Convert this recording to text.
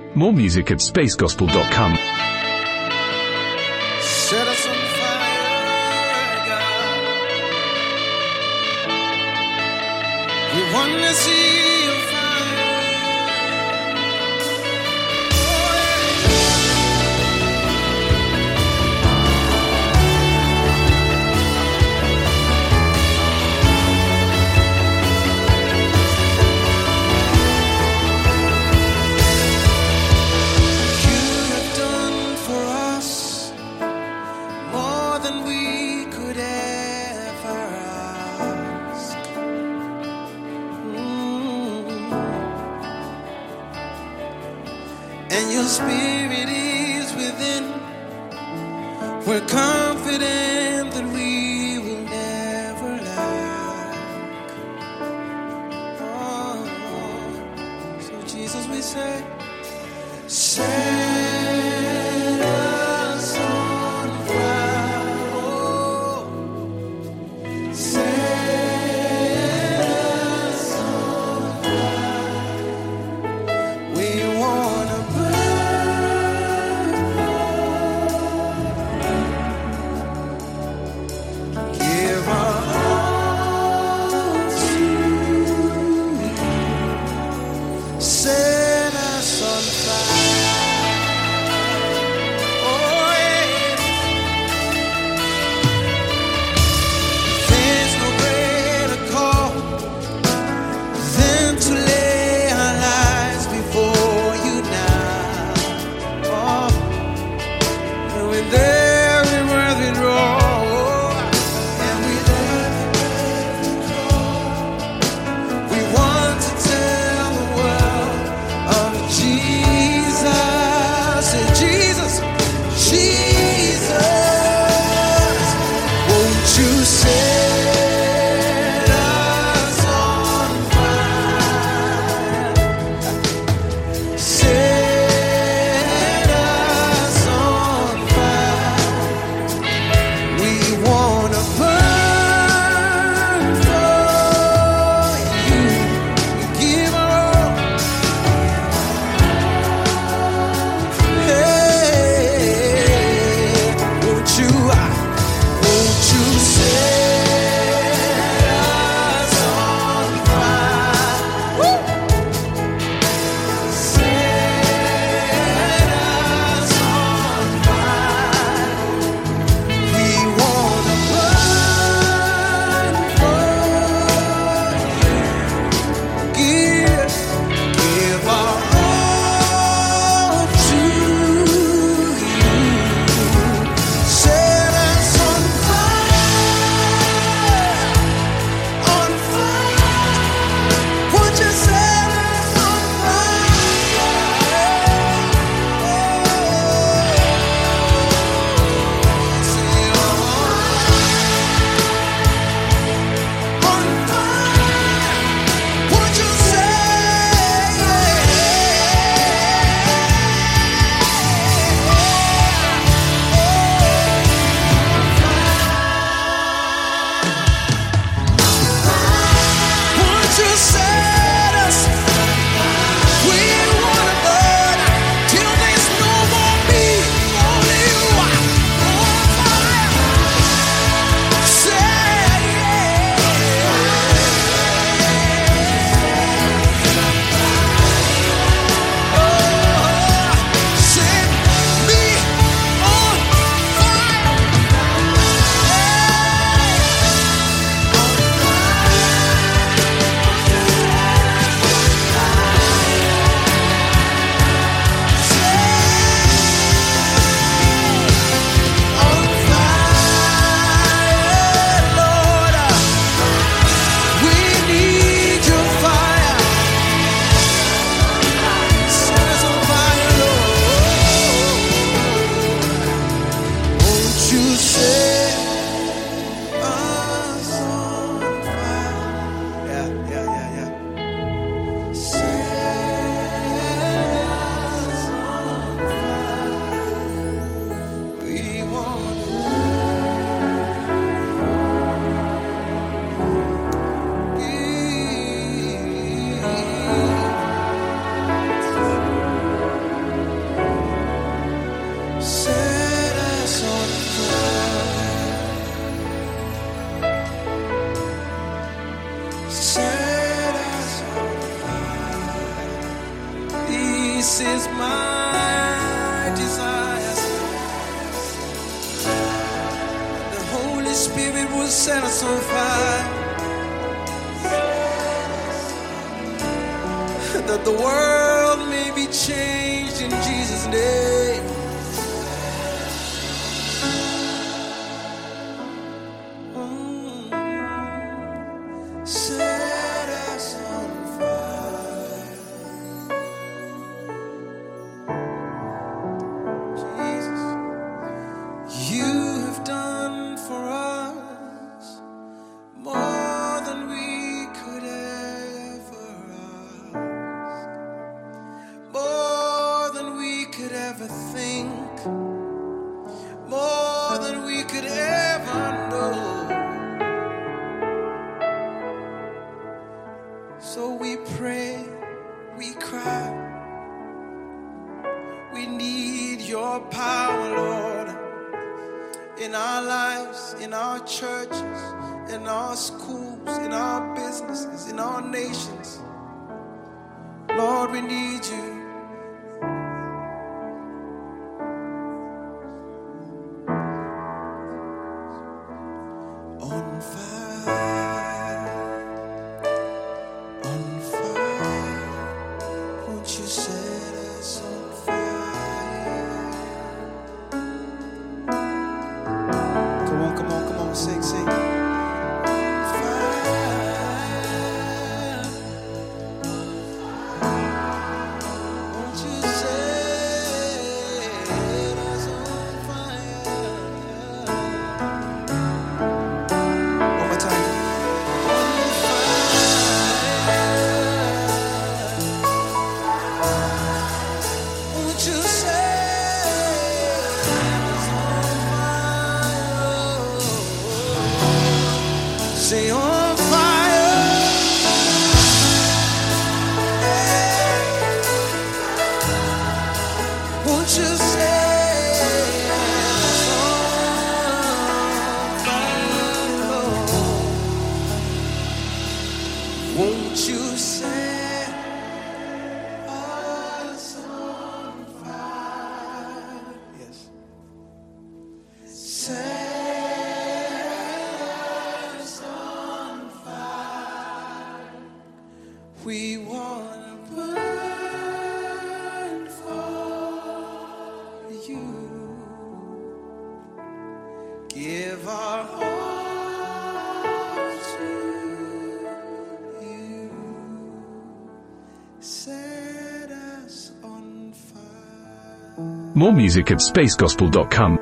More music at spacegospel.com. Set us on fire, God. We want to see your fire. Oh, you have done for us more than we could ever ask. And your spirit is within. We're confident that we will never lack. Oh, so Jesus, we say, set us on fire. Oh, set us on fire. We wanna burn. Give our hearts to you. Set us on fire. Set us on fire. This is my desire. The Holy Spirit will set us on fire. That the world may be changed in Jesus' name. Set us on fire. Jesus, you have done for us more than we could ever ask, more than we could ever think, more than we could ever know. So we pray, we cry, we need your power, Lord, in our lives, in our churches, in our schools, in our businesses, in our nations. Lord, we need you. On fire, on fire, won't you set us on fire? Come on, come on, come on, sing, sing. Won't you set us on fire? One more time. Won't you set us on fire? Say on fire. Won't you set us on fire, Lord? Won't you set us on fire? Yes. Set us on fire. We want to burn for you. Give our hearts to you. Set us on fire. More music at spacegospel.com.